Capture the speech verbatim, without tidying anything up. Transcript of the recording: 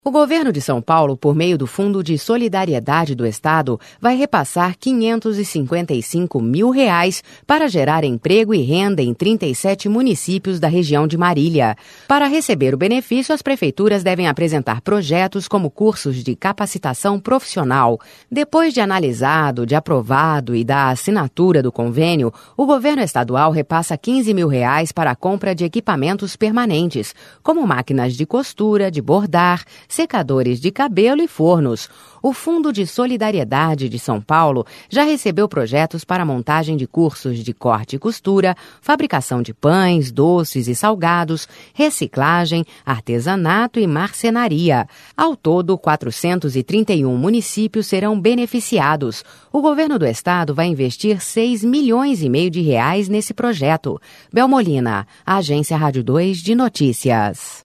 O governo de São Paulo, por meio do Fundo de Solidariedade do Estado, vai repassar quinhentos e cinquenta e cinco mil reais para gerar emprego e renda em trinta e sete municípios da região de Marília. Para receber o benefício, as prefeituras devem apresentar projetos como cursos de capacitação profissional. Depois de analisado, de aprovado e da assinatura do convênio, o governo estadual repassa quinze mil reais para a compra de equipamentos permanentes, como máquinas de costura, de bordar, secadores de cabelo e fornos. O Fundo de Solidariedade de São Paulo já recebeu projetos para montagem de cursos de corte e costura, fabricação de pães, doces e salgados, reciclagem, artesanato e marcenaria. Ao todo, quatrocentos e trinta e um municípios serão beneficiados. O governo do estado vai investir seis milhões e meio de reais nesse projeto. Bel Molina, Agência Rádio dois de Notícias.